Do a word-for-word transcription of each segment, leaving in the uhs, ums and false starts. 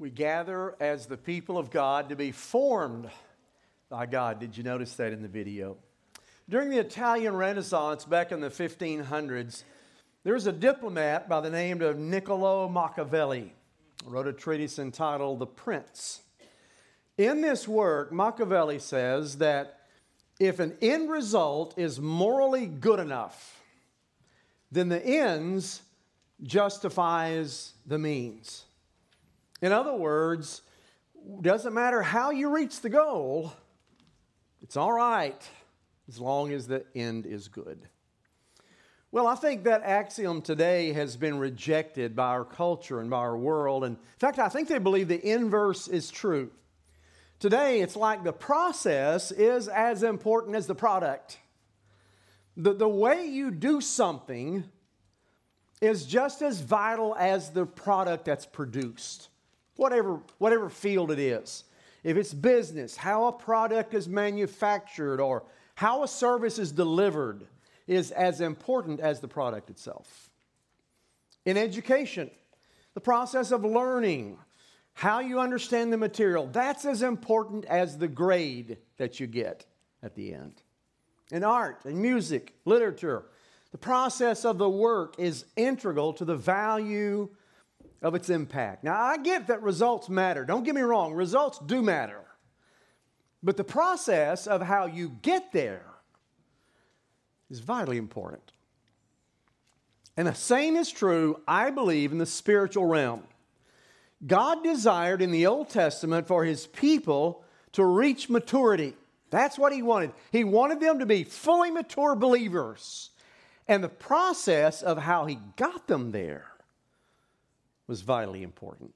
We gather as the people of God to be formed by God. Did you notice that in the video? During the Italian Renaissance back in the fifteen hundreds, there was a diplomat by the name of Niccolo Machiavelli. He wrote a treatise entitled The Prince. In this work, Machiavelli says that if an end result is morally good enough, then the ends justifies the means. In other words, doesn't matter how you reach the goal, it's all right as long as the end is good. Well, I think that axiom today has been rejected by our culture and by our world. And in fact, I think they believe the inverse is true. Today, it's like the process is as important as the product. The, the way you do something is just as vital as the product that's produced. Whatever, whatever field it is. If it's business, how a product is manufactured or how a service is delivered is as important as the product itself. In education, the process of learning, how you understand the material, that's as important as the grade that you get at the end. In art and music, literature, the process of the work is integral to the value of its impact. Now, I get that results matter. Don't get me wrong, results do matter. But the process of how you get there is vitally important. And the same is true, I believe, in the spiritual realm. God desired in the Old Testament for His people to reach maturity. That's what He wanted. He wanted them to be fully mature believers. And the process of how He got them there was vitally important.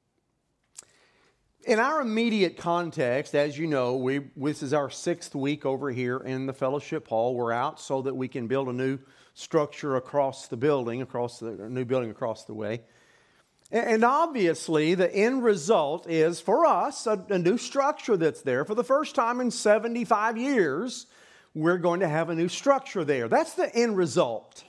In our immediate context, as you know, we this is our sixth week over here in the fellowship hall. We're out so that we can build a new structure across the building, across the a new building across the way. And obviously, the end result is, for us, a, a new structure that's there. For the first time in seventy-five years, we're going to have a new structure there. That's the end result.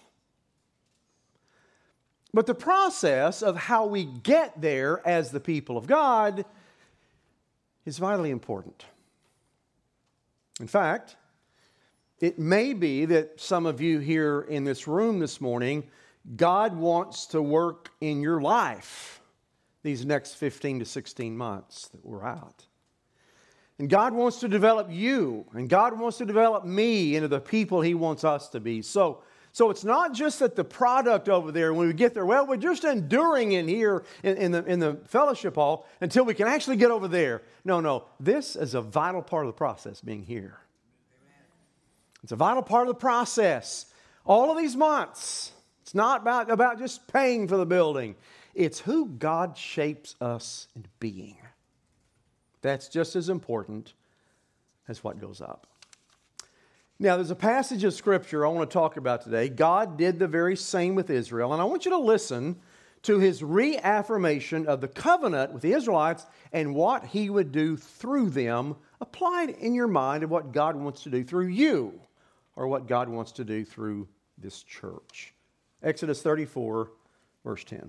But the process of how we get there as the people of God is vitally important. In fact, it may be that some of you here in this room this morning, God wants to work in your life these next fifteen to sixteen months that we're out. And God wants to develop you, and God wants to develop me into the people He wants us to be. So, so it's not just that the product over there, when we get there, well, we're just enduring in here in, in, the, in the fellowship hall until we can actually get over there. No, no, this is a vital part of the process, being here. It's a vital part of the process. All of these months, it's not about, about just paying for the building. It's who God shapes us into being. That's just as important as what goes up. Now, there's a passage of Scripture I want to talk about today. God did the very same with Israel, and I want you to listen to His reaffirmation of the covenant with the Israelites and what He would do through them, applied in your mind of what God wants to do through you, or what God wants to do through this church. Exodus thirty-four, verse ten.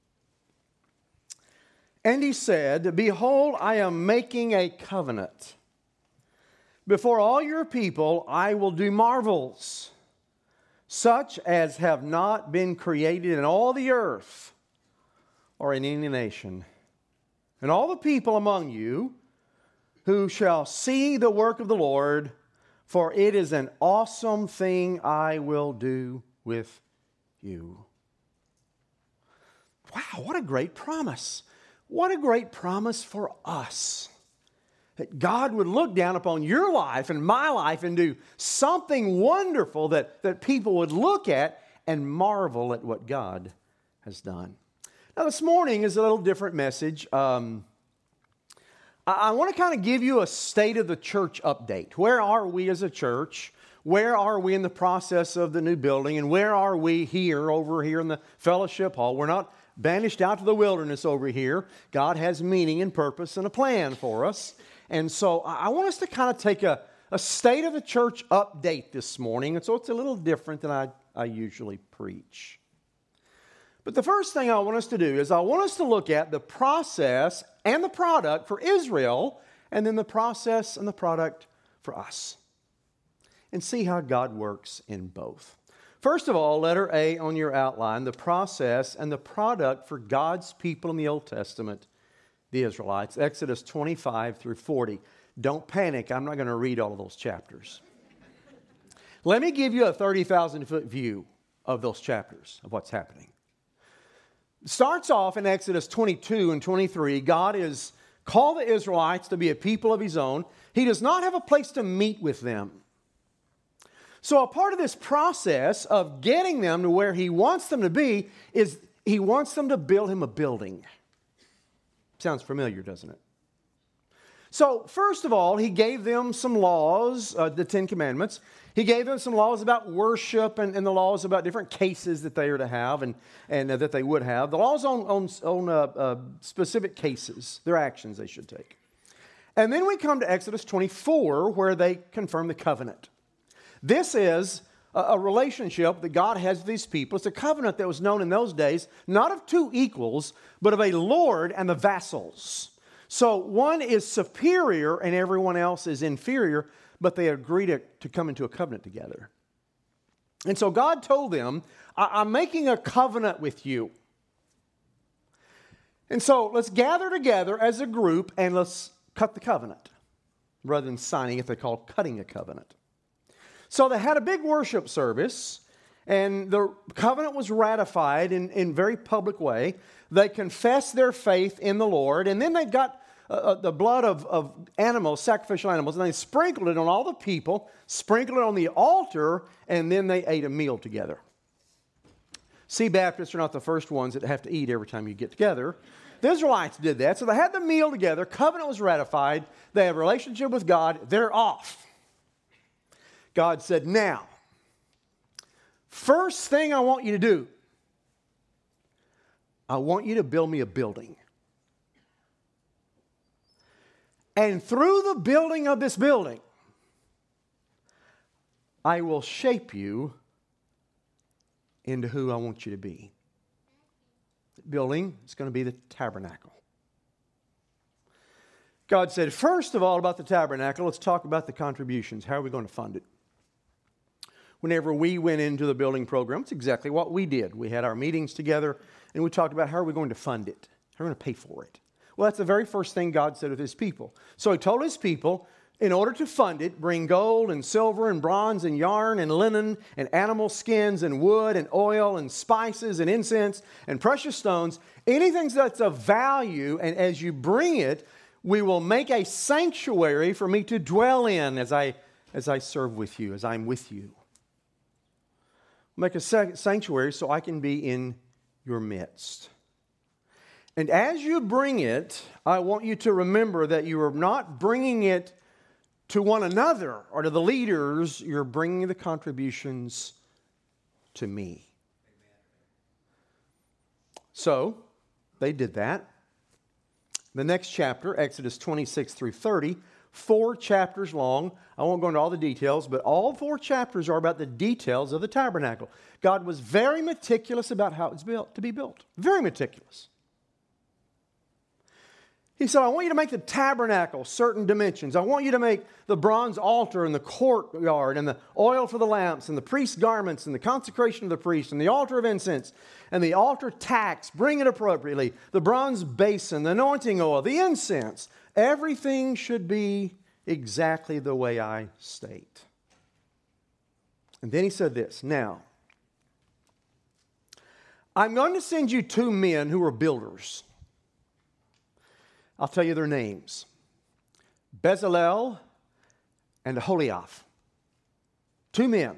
And He said, "Behold, I am making a covenant. Before all your people I will do marvels, such as have not been created in all the earth or in any nation. And all the people among you who shall see the work of the Lord, for it is an awesome thing I will do with you." Wow, what a great promise. What a great promise for us. That God would look down upon your life and my life and do something wonderful that, that people would look at and marvel at what God has done. Now, this morning is a little different message. Um, I, I want to kind of give you a state of the church update. Where are we as a church? Where are we in the process of the new building? And where are we here, over here in the fellowship hall? We're not banished out to the wilderness over here. God has meaning and purpose and a plan for us. And so I want us to kind of take a, a state of the church update this morning. And so it's a little different than I, I usually preach. But the first thing I want us to do is I want us to look at the process and the product for Israel, and then the process and the product for us, and see how God works in both. First of all, letter A on your outline, the process and the product for God's people in the Old Testament, the Israelites, Exodus twenty-five through forty. Don't panic, I'm not going to read all of those chapters. Let me give you a thirty thousand foot view of those chapters, of what's happening. It starts off in Exodus twenty-two and twenty-three. God is called the Israelites to be a people of His own. He does not have a place to meet with them. So a part of this process of getting them to where He wants them to be is He wants them to build Him a building. Sounds familiar, doesn't it? So first of all, He gave them some laws, uh, the Ten Commandments. He gave them some laws about worship and, and the laws about different cases that they are to have and, and uh, that they would have. The laws on, on, on uh, uh, specific cases, their actions they should take. And then we come to Exodus twenty-four, where they confirm the covenant. This is a, a relationship that God has with these people. It's a covenant that was known in those days, not of two equals, but of a Lord and the vassals. So one is superior and everyone else is inferior, but they agree to, to come into a covenant together. And so God told them, I, I'm making a covenant with you. And so let's gather together as a group and let's cut the covenant. Rather than signing it, they call cutting a covenant. So they had a big worship service, and the covenant was ratified in in very public way. They confessed their faith in the Lord, and then they got uh, the blood of, of animals, sacrificial animals, and they sprinkled it on all the people, sprinkled it on the altar, and then they ate a meal together. See, Baptists are not the first ones that have to eat every time you get together. The Israelites did that. So they had the meal together. Covenant was ratified. They have a relationship with God. They're off. God said, now, first thing I want you to do, I want you to build me a building. And through the building of this building, I will shape you into who I want you to be. The building is going to be the tabernacle. God said, first of all, about the tabernacle, let's talk about the contributions. How are we going to fund it? Whenever we went into the building program, it's exactly what we did. We had our meetings together, and we talked about how are we going to fund it? How are we going to pay for it? Well, that's the very first thing God said with His people. So He told His people, in order to fund it, bring gold and silver and bronze and yarn and linen and animal skins and wood and oil and spices and incense and precious stones, anything that's of value, and as you bring it, we will make a sanctuary for me to dwell in as I, as I serve with you, as I'm with you. Make a sanctuary so I can be in your midst. And as you bring it, I want you to remember that you are not bringing it to one another or to the leaders. You're bringing the contributions to me. So, they did that. The next chapter, Exodus twenty-six through thirty, four chapters long. I won't go into all the details, but all four chapters are about the details of the tabernacle. God was very meticulous about how it's built, to be built. Very meticulous. He said, I want you to make the tabernacle certain dimensions. I want you to make the bronze altar and the courtyard and the oil for the lamps and the priest's garments and the consecration of the priest and the altar of incense and the altar tax. Bring it appropriately. The bronze basin, the anointing oil, the incense. Everything should be exactly the way I state. And then he said this, now, I'm going to send you two men who are builders. I'll tell you their names. Bezalel and Aholiab. Two men.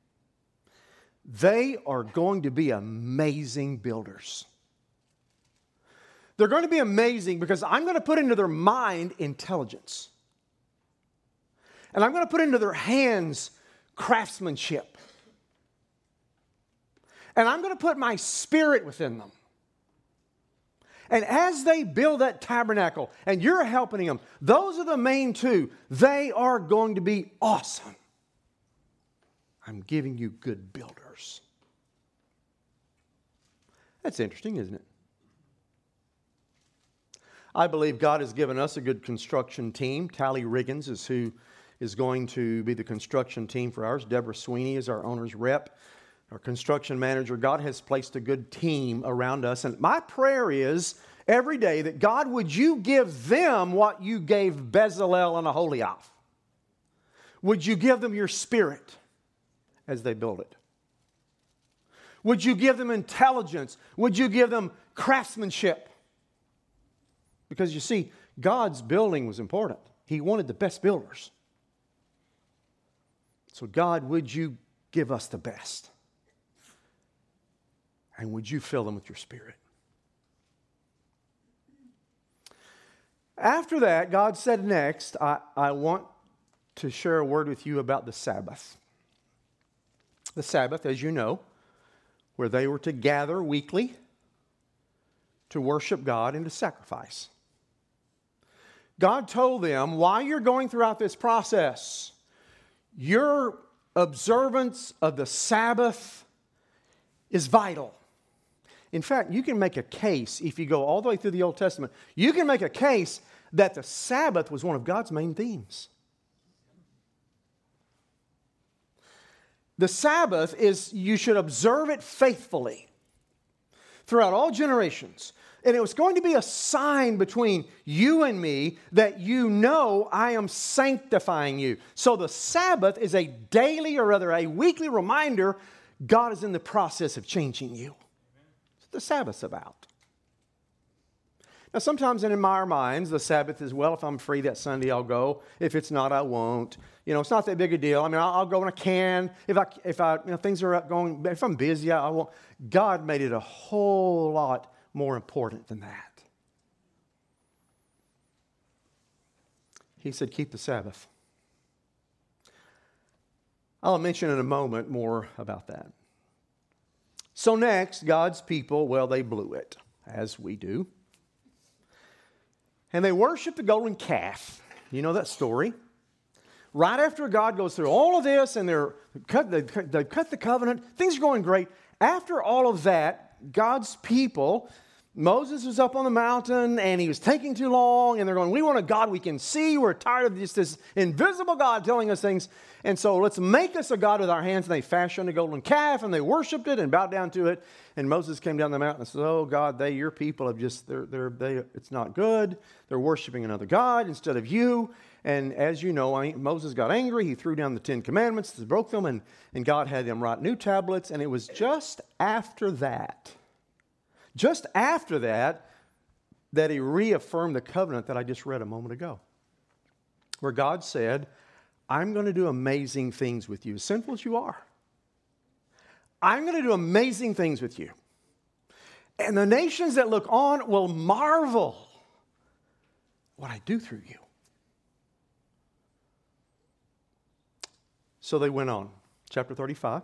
They are going to be amazing builders. They're going to be amazing because I'm going to put into their mind intelligence. And I'm going to put into their hands craftsmanship. And I'm going to put my spirit within them. And as they build that tabernacle, and you're helping them, those are the main two. They are going to be awesome. I'm giving you good builders. That's interesting, isn't it? I believe God has given us a good construction team. Tally Riggins is who is going to be the construction team for ours. Deborah Sweeney is our owner's rep, our construction manager. God has placed a good team around us. And my prayer is every day that God, would you give them what you gave Bezalel and Aholiab? Would you give them your spirit as they build it? Would you give them intelligence? Would you give them craftsmanship? Because you see, God's building was important. He wanted the best builders. So God, would you give us the best? And would you fill them with your spirit? After that, God said next, I, I want to share a word with you about the Sabbath. The Sabbath, as you know, where they were to gather weekly to worship God and to sacrifice. God told them, while you're going throughout this process, your observance of the Sabbath is vital. In fact, you can make a case, if you go all the way through the Old Testament, you can make a case that the Sabbath was one of God's main themes. The Sabbath is, you should observe it faithfully throughout all generations. And it was going to be a sign between you and me that you know I am sanctifying you. So the Sabbath is a daily, or rather a weekly reminder God is in the process of changing you. That's what the Sabbath's about. Now, sometimes in our minds, the Sabbath is, well, if I'm free that Sunday, I'll go. If it's not, I won't. You know, it's not that big a deal. I mean, I'll, I'll go when I can. If I, if I, you know, things are going, if I'm busy, I, I won't. God made it a whole lot more important than that. He said, keep the Sabbath. I'll mention in a moment more about that. So next, God's people, well, they blew it, as we do. And they worshiped the golden calf. You know that story. Right after God goes through all of this and they're cut, they, they cut the covenant, things are going great. After all of that, God's people, Moses was up on the mountain and he was taking too long and they're going, we want a God we can see. We're tired of just this invisible God telling us things. And so let's make us a God with our hands. And they fashioned a golden calf and they worshiped it and bowed down to it. And Moses came down the mountain and said, oh God, they, your people have just, they're, they're, they, it's not good. They're worshiping another God instead of you. And as you know, I, Moses got angry. He threw down the Ten Commandments, broke them, and, and God had them write new tablets. And it was just after that, just after that, that he reaffirmed the covenant that I just read a moment ago, where God said, I'm going to do amazing things with you, as sinful as you are. I'm going to do amazing things with you. And the nations that look on will marvel what I do through you. So they went on. Chapter thirty-five.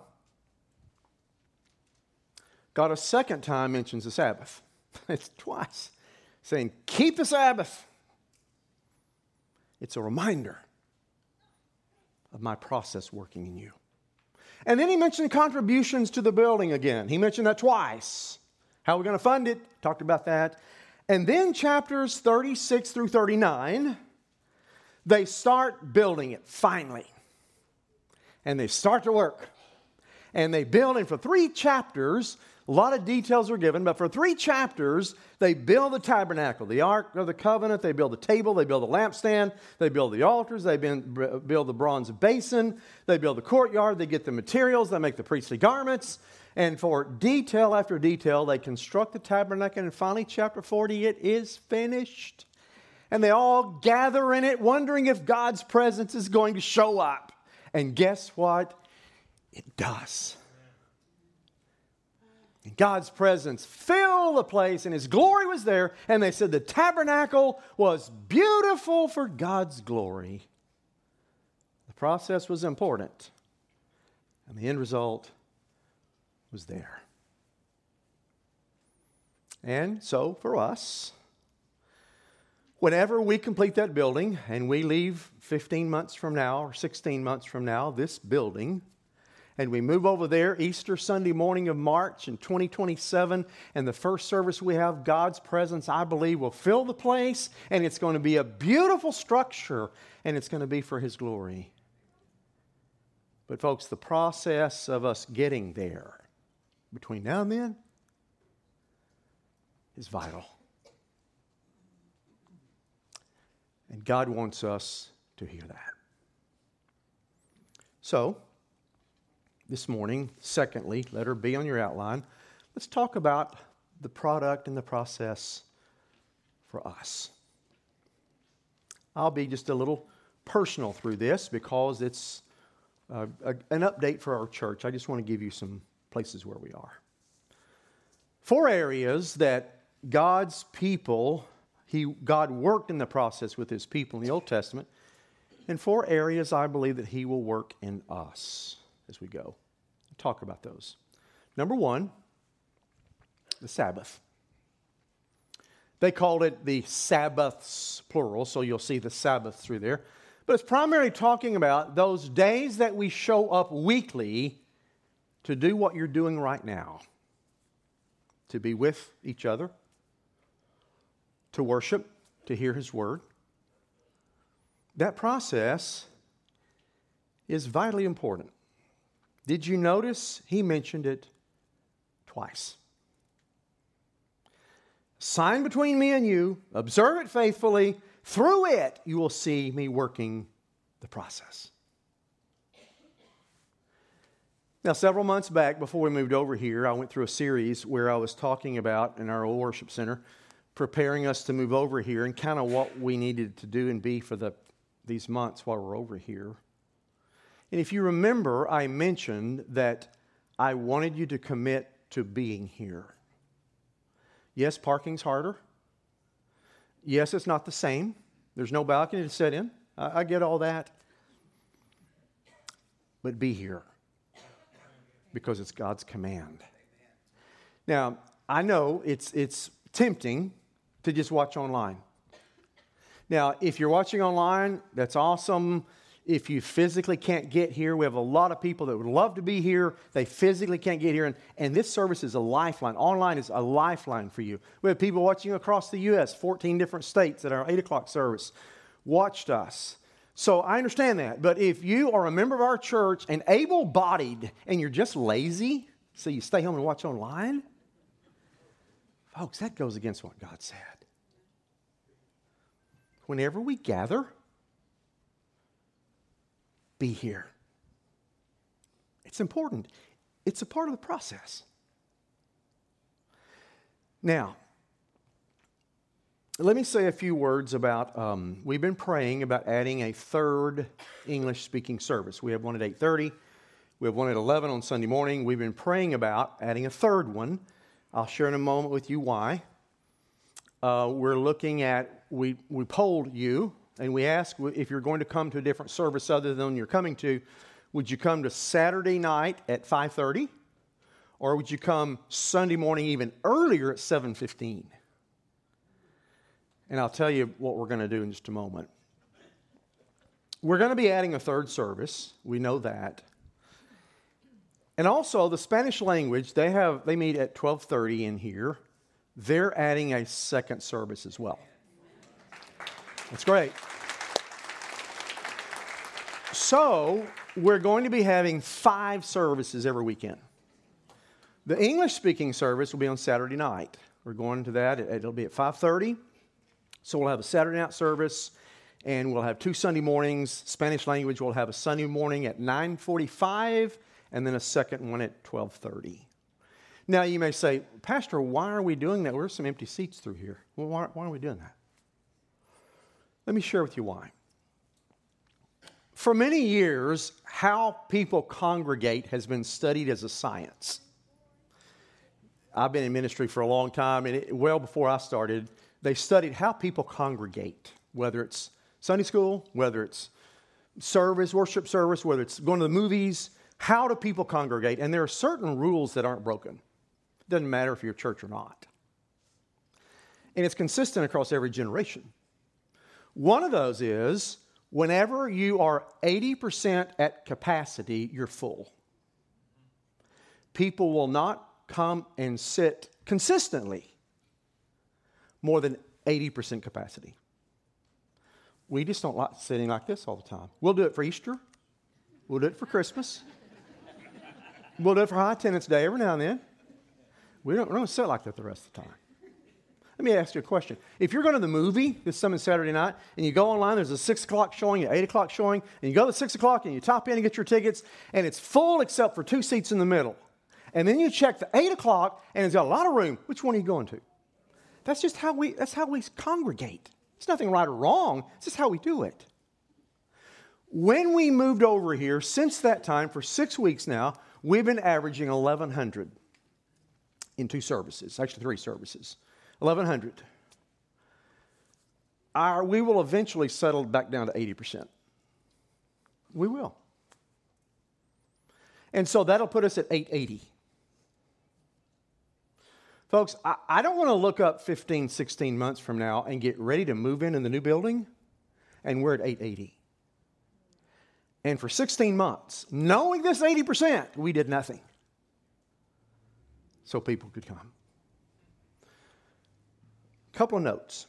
God a second time mentions the Sabbath. It's twice. Saying, keep the Sabbath. It's a reminder of my process working in you. And then he mentioned contributions to the building again. He mentioned that twice. How are we going to fund it? Talked about that. And then chapters thirty-six through thirty-nine, they start building it finally. And they start to work. And they build, and for three chapters, a lot of details are given, but for three chapters, they build the tabernacle, the Ark of the Covenant, they build the table, they build the lampstand, they build the altars, they build the bronze basin, they build the courtyard, they get the materials, they make the priestly garments, and for detail after detail, they construct the tabernacle, and finally, chapter forty, it is finished. And they all gather in it, wondering if God's presence is going to show up. And guess what? It does. And God's presence filled the place and His glory was there. And they said the tabernacle was beautiful for God's glory. The process was important. And the end result was there. And so for us, whenever we complete that building and we leave fifteen months from now or sixteen months from now, this building, and we move over there Easter Sunday morning of March in twenty twenty-seven, and the first service we have, God's presence, I believe, will fill the place, and it's going to be a beautiful structure, and it's going to be for His glory. But folks, the process of us getting there between now and then is vital. And God wants us to hear that. So, this morning, secondly, letter B on your outline, let's talk about the product and the process for us. I'll be just a little personal through this because it's uh, a, an update for our church. I just want to give you some places where we are. Four areas that God's people, he, God worked in the process with His people in the Old Testament, and four areas I believe that He will work in us as we go. Talk about those. Number one, the Sabbath. They called it the Sabbaths, plural, so you'll see the Sabbath through there. But it's primarily talking about those days that we show up weekly to do what you're doing right now. To be with each other, to worship, to hear His Word. That process is vitally important. Did you notice He mentioned it twice? Sign between me and you, observe it faithfully. Through it, you will see me working the process. Now, several months back, before we moved over here, I went through a series where I was talking about, in our old worship center, preparing us to move over here and kind of what we needed to do and be for the these months while we're over here. And if you remember, I mentioned that I wanted you to commit to being here. Yes, parking's harder. Yes, it's not the same. There's no balcony to sit in. I, I get all that. But be here. Because it's God's command. Now, I know it's it's tempting to just watch online. Now, if you're watching online, that's awesome. If you physically can't get here, we have a lot of people that would love to be here. They physically can't get here. And, and this service is a lifeline. Online is a lifeline for you. We have people watching across the U S, fourteen different states at our eight o'clock service, watched us. So I understand that. But if you are a member of our church and able-bodied and you're just lazy, so you stay home and watch online, folks, that goes against what God said. Whenever we gather, be here. It's important. It's a part of the process. Now, let me say a few words about, um, we've been praying about adding a third English-speaking service. We have one at eight thirty. We have one at eleven on Sunday morning. We've been praying about adding a third one. I'll share in a moment with you why. Uh, we're looking at, we, we polled you, and we asked if you're going to come to a different service other than you're coming to, would you come to Saturday night at five thirty? Or would you come Sunday morning even earlier at seven fifteen? And I'll tell you what we're going to do in just a moment. We're going to be adding a third service. We know that. And also, the Spanish language, they have they meet at twelve thirty in here. They're adding a second service as well. That's great. So, we're going to be having five services every weekend. The English-speaking service will be on Saturday night. We're going to that. It'll be at five thirty. So we'll have a Saturday night service, and we'll have two Sunday mornings. Spanish language will have a Sunday morning at nine forty-five, and then a second one at twelve thirty. Now, you may say, Pastor, why are we doing that? There's some empty seats through here. Well, why, why are we doing that? Let me share with you why. For many years, how people congregate has been studied as a science. I've been in ministry for a long time, and it, well before I started, they studied how people congregate, whether it's Sunday school, whether it's service, worship service, whether it's going to the movies. How do people congregate? And there are certain rules that aren't broken. It doesn't matter if you're a church or not. And it's consistent across every generation. One of those is whenever you are eighty percent at capacity, you're full. people will not come and sit consistently more than eighty percent capacity. We just don't like sitting like this all the time. We'll do it for Easter. We'll do it for Christmas. We'll do it for High Attendance Day every now and then. We don't, we don't sit like that the rest of the time. Let me ask you a question. If you're going to the movie this coming Saturday night, and you go online, there's a six o'clock showing, an eight o'clock showing, and you go to six o'clock, and you top in and get your tickets, and it's full except for two seats in the middle. And then you check the eight o'clock, and it's got a lot of room. Which one are you going to? That's just how we, that's how we congregate. It's nothing right or wrong. It's just how we do it. When we moved over here, since that time, for six weeks now, we've been averaging eleven hundred in two services, actually three services. eleven hundred. Our, we will eventually settle back down to eighty percent. We will. And so that'll put us at eight eighty. Folks, I, I don't want to look up fifteen, sixteen months from now and get ready to move in in the new building, and we're at eight eighty. And for sixteen months, knowing this eighty percent, we did nothing. So people could come. Couple of notes.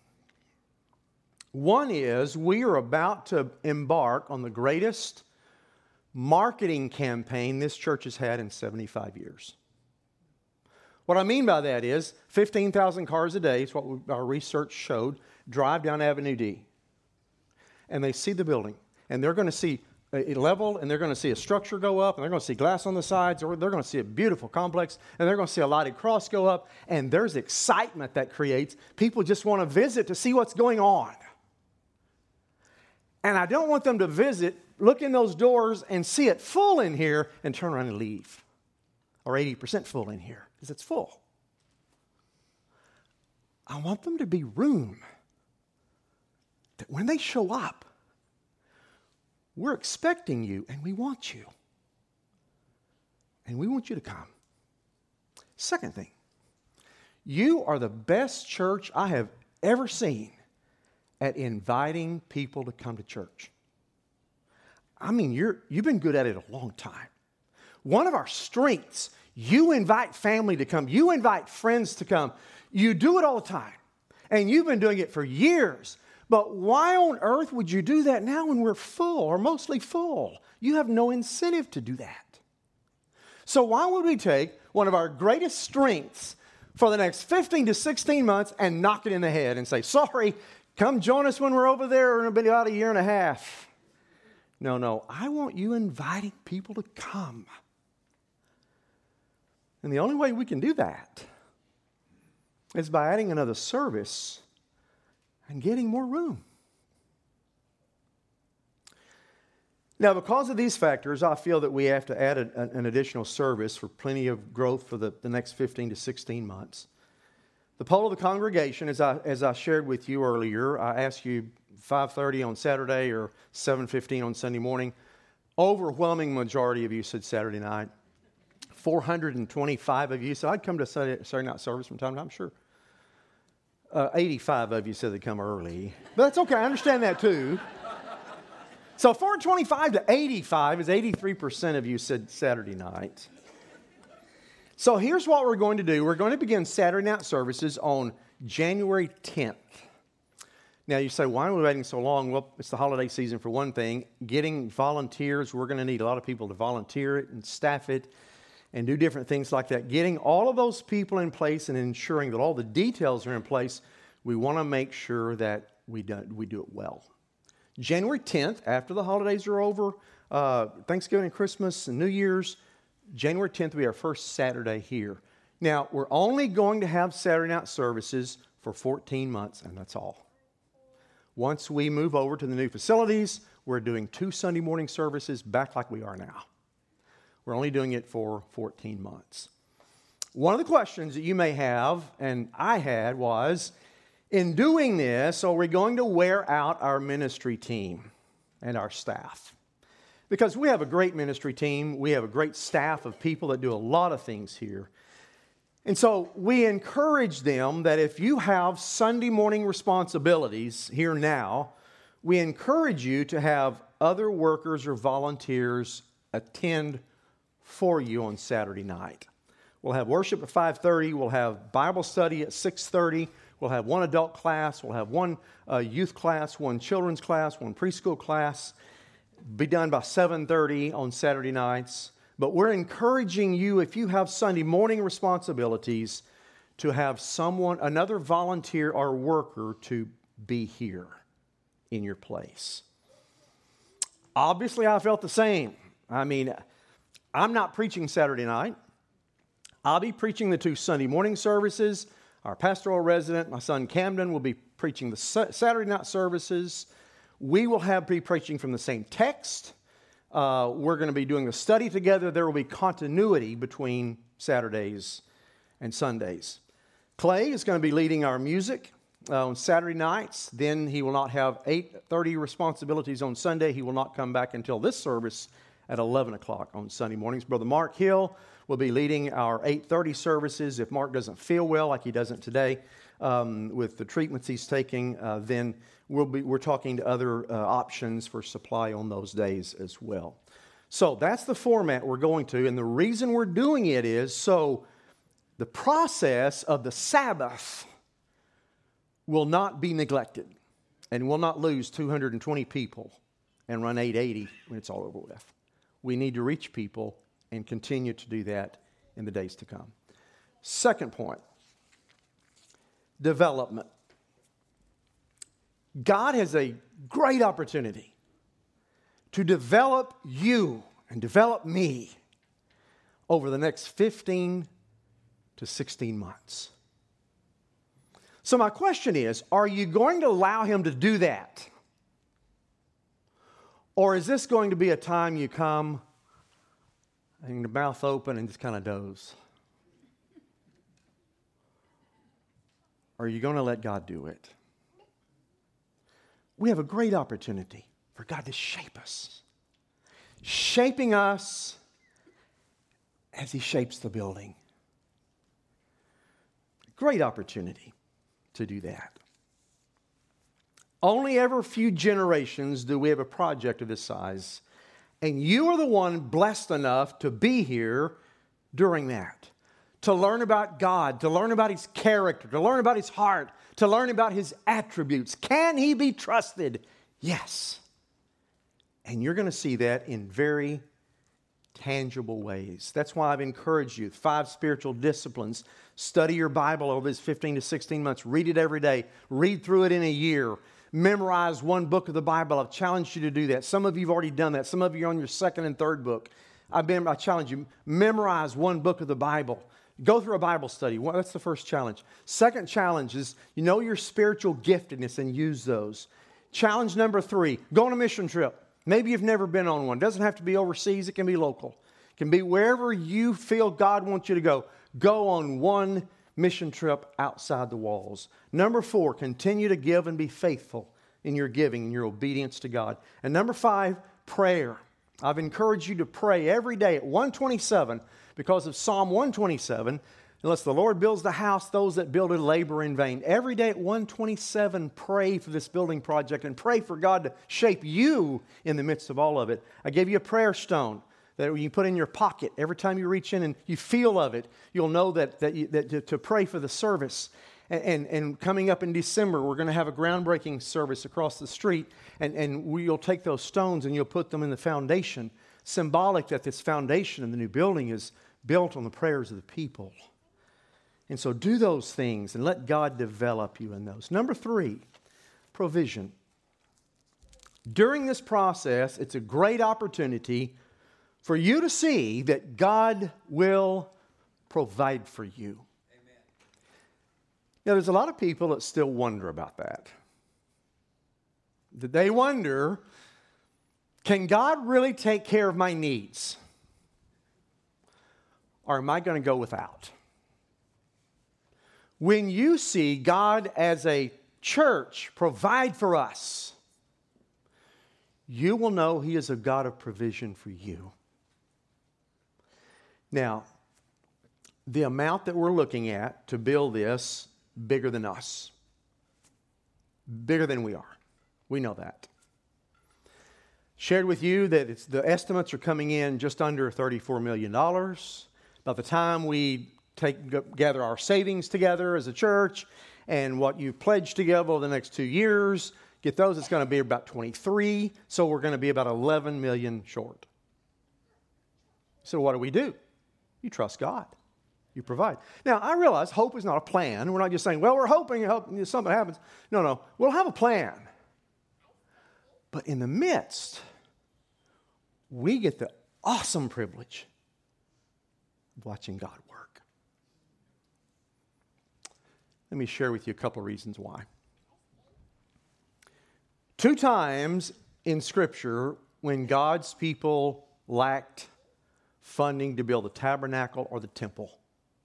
One is we are about to embark on the greatest marketing campaign this church has had in seventy-five years. What I mean by that is fifteen thousand cars a day is what we, our research showed, drive down Avenue D. And they see the building. And they're going to see a level, and they're going to see a structure go up, and they're going to see glass on the sides, or they're going to see a beautiful complex, and they're going to see a lighted cross go up, and there's excitement that creates. People just want to visit to see what's going on. And I don't want them to visit, look in those doors, and see it full in here, and turn around and leave. Or eighty percent full in here, because it's full. I want them to be room that when they show up, we're expecting you, and we want you. And we want you to come. Second thing, you are the best church I have ever seen at inviting people to come to church. I mean, you're, you've been good at it a long time. One of our strengths, you invite family to come. You invite friends to come. You do it all the time. And you've been doing it for years. But why on earth would you do that now when we're full or mostly full? You have no incentive to do that. So why would we take one of our greatest strengths for the next fifteen to sixteen months and knock it in the head and say, sorry, come join us when we're over there in about a year and a half? No, no, I want you inviting people to come. And the only way we can do that is by adding another service and getting more room. Now, because of these factors, I feel that we have to add a, an additional service for plenty of growth for the, the next fifteen to sixteen months. The poll of the congregation, as I, as I shared with you earlier, I asked you five thirty on Saturday or seven fifteen on Sunday morning. Overwhelming majority of you said Saturday night. four hundred twenty-five of you said, I'd come to Saturday, Saturday night service from time to time, sure. Uh, eighty-five of you said they'd come early. But that's okay, I understand that too. So four hundred twenty-five to eighty-five is eighty-three percent of you said Saturday night. So here's what we're going to do. We're going to begin Saturday night services on January tenth. Now you say, why are we waiting so long? Well, it's the holiday season for one thing. Getting volunteers, we're going to need a lot of people to volunteer it and staff it and do different things like that. Getting all of those people in place and ensuring that all the details are in place, we want to make sure that we do, we do it well. January tenth, after the holidays are over, uh, Thanksgiving and Christmas and New Year's, January tenth will be our first Saturday here. Now, we're only going to have Saturday night services for fourteen months, and that's all. Once we move over to the new facilities, we're doing two Sunday morning services back like we are now. We're only doing it for fourteen months. One of the questions that you may have, and I had, was, in doing this, are we going to wear out our ministry team and our staff? Because we have a great ministry team. We have a great staff of people that do a lot of things here. And so we encourage them that if you have Sunday morning responsibilities here now, we encourage you to have other workers or volunteers attend for you on Saturday night. We'll have worship at five thirty. We'll have Bible study at six thirty. We'll have one adult class. We'll have one uh, youth class, one children's class, one preschool class. Be done by seven thirty on Saturday nights. But we're encouraging you, if you have Sunday morning responsibilities, to have someone, another volunteer or worker to be here in your place. Obviously, I felt the same. I mean, I'm not preaching Saturday night. I'll be preaching the two Sunday morning services. Our pastoral resident, my son Camden, will be preaching the Saturday night services. We will have be preaching from the same text. Uh, we're going to be doing the study together. There will be continuity between Saturdays and Sundays. Clay is going to be leading our music uh, on Saturday nights. Then he will not have eight thirty responsibilities on Sunday. He will not come back until this service at eleven o'clock on Sunday mornings. Brother Mark Hill will be leading our eight thirty services. If Mark doesn't feel well, like he doesn't today, um, with the treatments he's taking, uh, then we'll be, we're talking to other uh, options for supply on those days as well. So that's the format we're going to. And the reason we're doing it is so the process of the Sabbath will not be neglected, and we'll not lose two hundred twenty people and run eight eighty when it's all over with. We need to reach people and continue to do that in the days to come. Second point, development. God has a great opportunity to develop you and develop me over the next fifteen to sixteen months. So my question is, are you going to allow Him to do that? Or is this going to be a time you come and your mouth open and just kind of doze? Or are you going to let God do it? We have a great opportunity for God to shape us. Shaping us as He shapes the building. Great opportunity to do that. Only every few generations do we have a project of this size. And you are the one blessed enough to be here during that. To learn about God, to learn about His character, to learn about His heart, to learn about His attributes. Can He be trusted? Yes. And you're going to see that in very tangible ways. That's why I've encouraged you. Five spiritual disciplines. Study your Bible over these fifteen to sixteen months. Read it every day. Read through it in a year. Memorize one book of the Bible. I've challenged you to do that. Some of you have already done that. Some of you are on your second and third book. I've been, I challenge you, memorize one book of the Bible. Go through a Bible study. Well, that's the first challenge. Second challenge is you know your spiritual giftedness and use those. Challenge number three, go on a mission trip. Maybe you've never been on one. It doesn't have to be overseas. It can be local. It can be wherever you feel God wants you to go. Go on one mission trip outside the walls. Number four, continue to give and be faithful in your giving and your obedience to God. And number five, prayer. I've encouraged you to pray every day at one twenty-seven because of Psalm one twenty-seven. Unless the Lord builds the house, those that build it labor in vain. Every day at one twenty-seven, pray for this building project and pray for God to shape you in the midst of all of it. I gave you a prayer stone that you put in your pocket. Every time you reach in and you feel of it, you'll know that, that, you, that to, to pray for the service. And, and, and coming up in December, we're going to have a groundbreaking service across the street. And, and we'll take those stones and you'll put them in the foundation. Symbolic that this foundation in the new building is built on the prayers of the people. And so do those things and let God develop you in those. Number three, provision. During this process, it's a great opportunity for you to see that God will provide for you. Amen. Now, there's a lot of people that still wonder about that. They wonder, can God really take care of my needs? Or am I going to go without? When you see God as a church provide for us, you will know He is a God of provision for you. Now, the amount that we're looking at to build this, bigger than us. Bigger than we are. We know that. Shared with you that it's, the estimates are coming in just under thirty-four million dollars. By the time we take gather our savings together as a church and what you pledged together over the next two years, get those, it's going to be about twenty-three. So we're going to be about eleven million dollars short. So what do we do? You trust God. You provide. Now, I realize hope is not a plan. We're not just saying, well, we're hoping hope something happens. No, no. We'll have a plan. But in the midst, we get the awesome privilege of watching God work. Let me share with you a couple of reasons why. Two times in Scripture, when God's people lacked funding to build the tabernacle or the temple,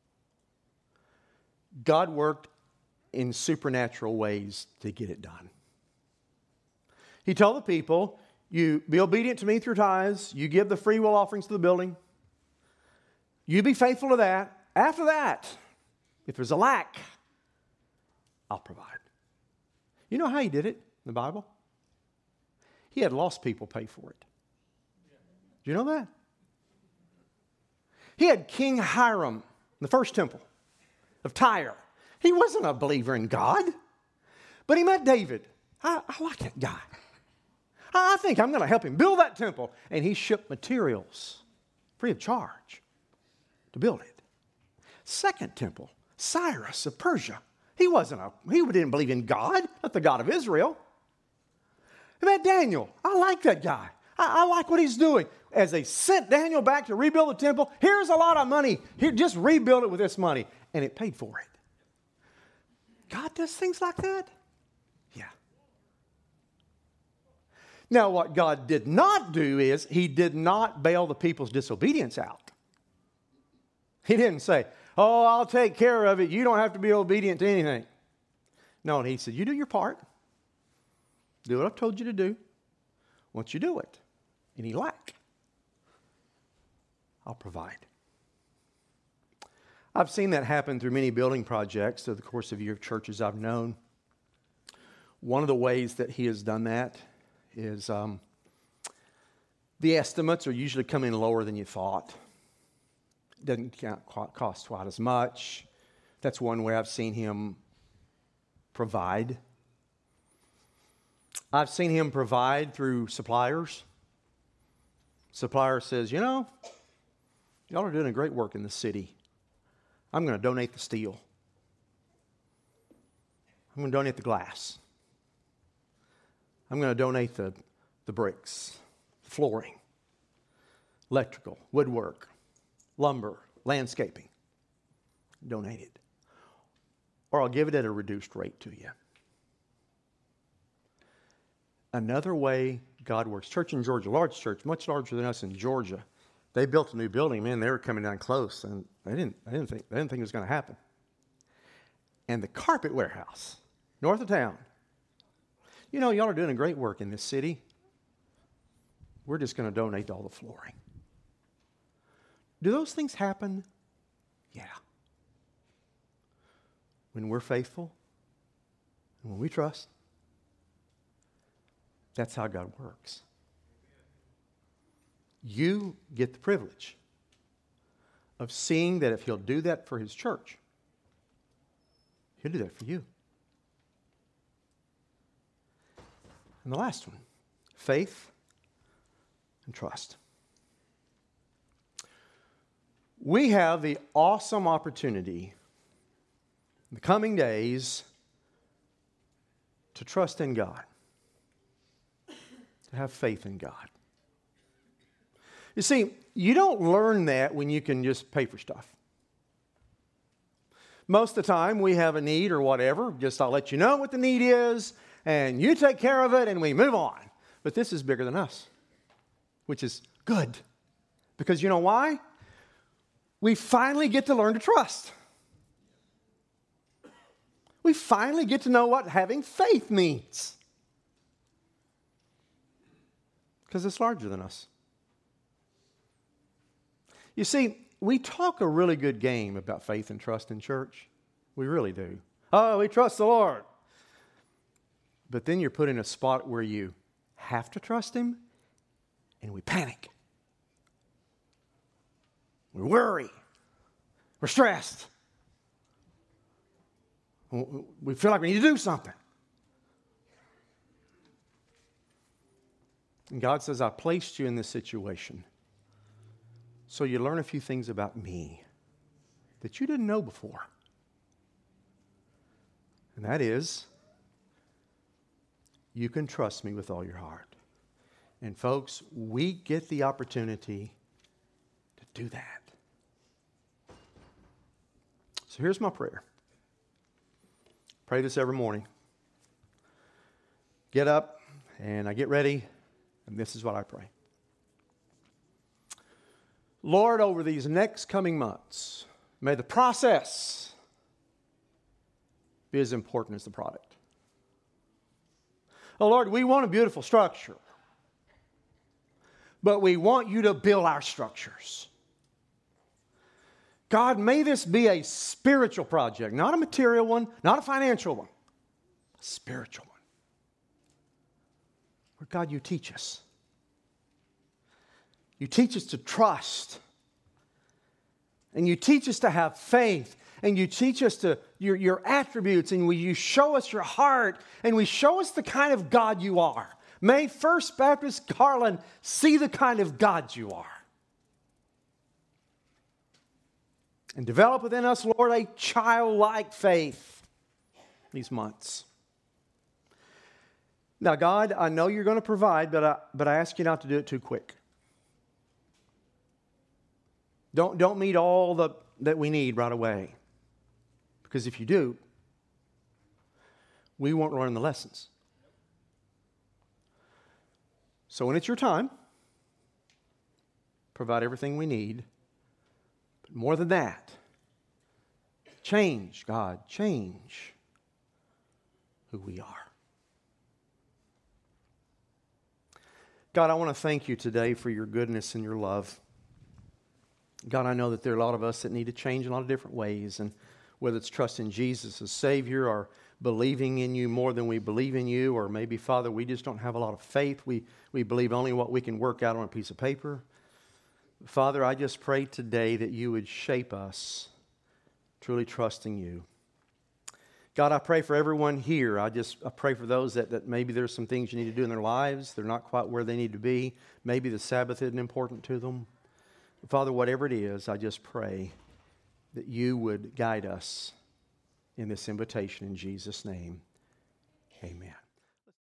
God worked in supernatural ways to get it done. He told the people, you be obedient to me through tithes. You give the free will offerings to the building. You be faithful to that. After that, if there's a lack, I'll provide. You know how he did it in the Bible? He had lost people pay for it. Do you know that? He had King Hiram in the first temple of Tyre. He wasn't a believer in God, but he met David. I, I like that guy. I think I'm going to help him build that temple. And he shipped materials free of charge to build it. Second temple, Cyrus of Persia. He wasn't a, he didn't believe in God, not the God of Israel. He met Daniel. I like that guy. I, I like what he's doing. As they sent Daniel back to rebuild the temple, here's a lot of money. Here, just rebuild it with this money. And it paid for it. God does things like that? Yeah. Now, what God did not do is he did not bail the people's disobedience out. He didn't say, oh, I'll take care of it. You don't have to be obedient to anything. No, and he said, you do your part. Do what I've told you to do. Once you do it, any lack, I'll provide. I've seen that happen through many building projects through the course of year of churches I've known. One of the ways that he has done that is um, the estimates are usually coming lower than you thought. It doesn't cost quite as much. That's one way I've seen him provide. I've seen him provide through suppliers. Supplier says, you know, y'all are doing a great work in the city. I'm going to donate the steel. I'm going to donate the glass. I'm going to donate the, the bricks, flooring, electrical, woodwork, lumber, landscaping. Donate it. Or I'll give it at a reduced rate to you. Another way God works. Church in Georgia, large church, much larger than us in Georgia. They built a new building, man, they were coming down close, and they didn't, they didn't think, they didn't think it was going to happen. And the carpet warehouse, north of town. You know, y'all are doing a great work in this city. We're just going to donate all the flooring. Do those things happen? Yeah. When we're faithful, and when we trust, that's how God works. You get the privilege of seeing that if he'll do that for his church, he'll do that for you. And the last one, faith and trust. We have the awesome opportunity in the coming days to trust in God, to have faith in God. You see, you don't learn that when you can just pay for stuff. Most of the time, we have a need or whatever. Just I'll let you know what the need is, and you take care of it, and we move on. But this is bigger than us, which is good. Because you know why? We finally get to learn to trust. We finally get to know what having faith means. Because it's larger than us. You see, we talk a really good game about faith and trust in church. We really do. Oh, we trust the Lord. But then you're put in a spot where you have to trust him and we panic. We worry. We're stressed. We feel like we need to do something. And God says, I placed you in this situation so you learn a few things about me that you didn't know before. And that is, you can trust me with all your heart. And folks, we get the opportunity to do that. So here's my prayer. Pray this every morning. Get up and I get ready, and this is what I pray. Lord, over these next coming months, may the process be as important as the product. Oh Lord, we want a beautiful structure, but we want you to build our structures. God, may this be a spiritual project, not a material one, not a financial one, a spiritual one. Where God, you teach us. You teach us to trust. And you teach us to have faith. And you teach us to your, your attributes. And we, you show us your heart. And we show us the kind of God you are. May First Baptist Garland see the kind of God you are. And develop within us, Lord, a childlike faith these months. Now, God, I know you're going to provide, but I, but I ask you not to do it too quick. Don't, don't meet all the, that we need right away. Because if you do, we won't learn the lessons. So when it's your time, provide everything we need. But more than that, change, God, change who we are. God, I want to thank you today for your goodness and your love. God, I know that there are a lot of us that need to change in a lot of different ways, and whether it's trusting Jesus as Savior or believing in you more than we believe in you, or maybe, Father, we just don't have a lot of faith. We, we believe only what we can work out on a piece of paper. Father, I just pray today that you would shape us, truly trusting you. God, I pray for everyone here. I just I pray for those that, that maybe there's some things you need to do in their lives. They're not quite where they need to be. Maybe the Sabbath isn't important to them. Father, whatever it is, I just pray that you would guide us in this invitation in Jesus' name. Amen.